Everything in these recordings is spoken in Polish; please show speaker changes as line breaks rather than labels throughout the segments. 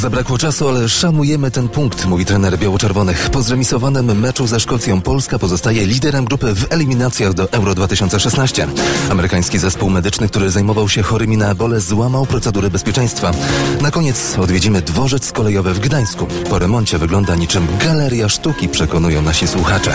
Zabrakło czasu, ale szanujemy ten punkt, mówi trener biało-czerwonych. Po zremisowanym meczu ze Szkocją Polska pozostaje liderem grupy w eliminacjach do Euro 2016. Amerykański zespół medyczny, który zajmował się chorymi na ebolę, złamał procedury bezpieczeństwa. Na koniec odwiedzimy dworzec kolejowy w Gdańsku. Po remoncie wygląda niczym galeria sztuki, przekonują nasi słuchacze.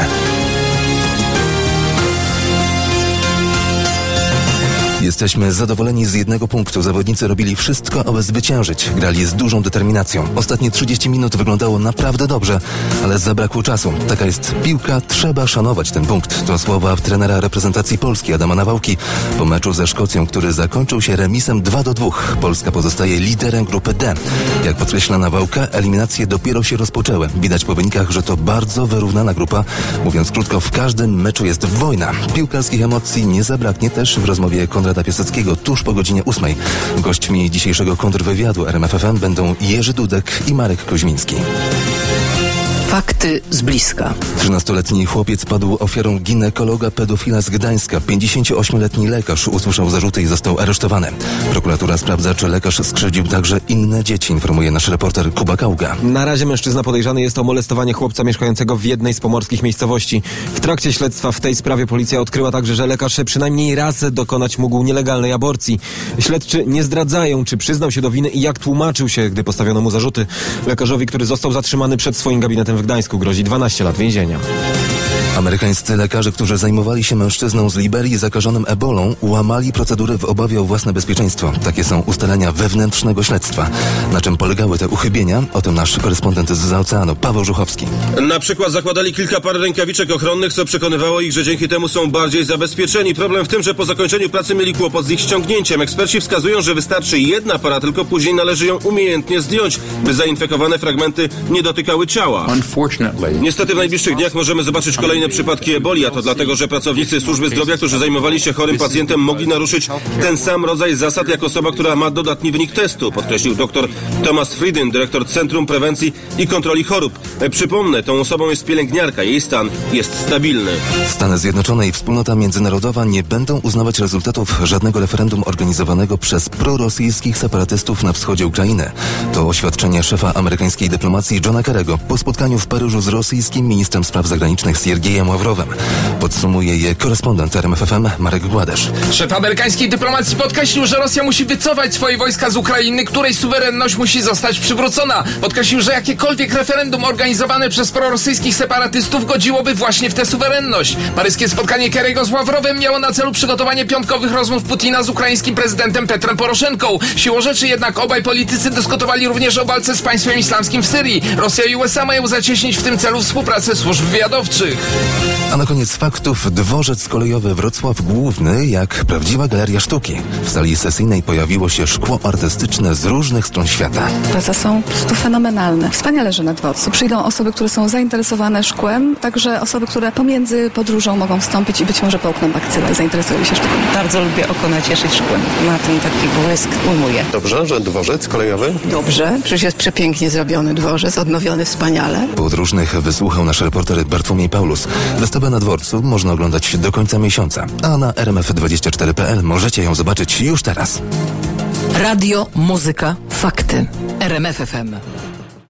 Jesteśmy zadowoleni z jednego punktu. Zawodnicy robili wszystko, aby zwyciężyć. Grali z dużą determinacją. Ostatnie 30 minut wyglądało naprawdę dobrze, ale zabrakło czasu. Taka jest piłka, trzeba szanować ten punkt. To słowa trenera reprezentacji Polski Adama Nawałki po meczu ze Szkocją, który zakończył się remisem 2-2. Polska pozostaje liderem grupy D. Jak podkreśla Nawałka, eliminacje dopiero się rozpoczęły. Widać po wynikach, że to bardzo wyrównana grupa. Mówiąc krótko, w każdym meczu jest wojna. Piłkarskich emocji nie zabraknie też w rozmowie Konrada Piaseckiego tuż po godzinie 8. Gośćmi dzisiejszego kontrwywiadu RMF FM będą Jerzy Dudek i Marek Koźmiński.
Fakty z bliska.
13-letni chłopiec padł ofiarą ginekologa pedofila z Gdańska. 58-letni lekarz usłyszał zarzuty i został aresztowany. Prokuratura sprawdza, czy lekarz skrzywdził także inne dzieci, informuje nasz reporter Kuba Kauga.
Na razie mężczyzna podejrzany jest o molestowanie chłopca mieszkającego w jednej z pomorskich miejscowości. W trakcie śledztwa w tej sprawie policja odkryła także, że lekarz przynajmniej raz dokonać mógł nielegalnej aborcji. Śledczy nie zdradzają, czy przyznał się do winy i jak tłumaczył się, gdy postawiono mu zarzuty. Lekarzowi, który został zatrzymany przed swoim gabinetem w Gdańsku, grozi 12 lat więzienia.
Amerykańscy lekarze, którzy zajmowali się mężczyzną z Liberii zakażonym ebolą, łamali procedury w obawie o własne bezpieczeństwo. Takie są ustalenia wewnętrznego śledztwa. Na czym polegały te uchybienia? O tym nasz korespondent zza oceanu, Paweł Żuchowski.
Na przykład zakładali kilka par rękawiczek ochronnych, co przekonywało ich, że dzięki temu są bardziej zabezpieczeni. Problem w tym, że po zakończeniu pracy mieli kłopot z ich ściągnięciem. Eksperci wskazują, że wystarczy jedna para, tylko później należy ją umiejętnie zdjąć, by zainfekowane fragmenty nie dotykały ciała. Niestety w najbliższych dniach możemy zobaczyć kolejne przypadki eboli, a to dlatego, że pracownicy służby zdrowia, którzy zajmowali się chorym pacjentem, mogli naruszyć ten sam rodzaj zasad jak osoba, która ma dodatni wynik testu, podkreślił dr Thomas Frieden, dyrektor Centrum Prewencji i Kontroli Chorób. Przypomnę, tą osobą jest pielęgniarka, jej stan jest stabilny.
Stany Zjednoczone i wspólnota międzynarodowa nie będą uznawać rezultatów żadnego referendum organizowanego przez prorosyjskich separatystów na wschodzie Ukrainy. To oświadczenie szefa amerykańskiej dyplomacji Johna Kerry'ego po spotkaniu w Paryżu z rosyjskim ministrem spraw zagranicznych Siergiejem Ławrowem. Podsumuje je korespondent RMF FM Marek Gładesz.
Szef amerykańskiej dyplomacji podkreślił, że Rosja musi wycofać swoje wojska z Ukrainy, której suwerenność musi zostać przywrócona. Podkreślił, że jakiekolwiek referendum organizowane przez prorosyjskich separatystów godziłoby właśnie w tę suwerenność. Paryskie spotkanie Kerry'ego z Ławrowem miało na celu przygotowanie piątkowych rozmów Putina z ukraińskim prezydentem Petrem Poroszenką. Siłą rzeczy jednak obaj politycy dyskutowali również o walce z państwem islamskim w Syrii. Rosja i USA mają zacieśnić w tym celu współpracę służb wywiadowczych.
A na koniec faktów. Dworzec kolejowy Wrocław Główny jak prawdziwa galeria sztuki. W sali sesyjnej pojawiło się szkło artystyczne z różnych stron świata.
Prace są po prostu fenomenalne. Wspaniale, że na dworcu przyjdą osoby, które są zainteresowane szkłem, także osoby, które pomiędzy podróżą mogą wstąpić i być może połkną bakcyla i zainteresują się sztuką.
Bardzo lubię oko nacieszyć szkłem. Ma ten taki błysk, ujmuje.
Dobrze, że dworzec kolejowy?
Dobrze, przecież jest przepięknie zrobiony dworzec, odnowiony wspaniale.
Podróżnych wysłuchał nasz reporter Bartłomiej Paulus. Wystawę na dworcu można oglądać do końca miesiąca, a na rmf24.pl możecie ją zobaczyć już teraz.
Radio, muzyka, fakty. RMF FM.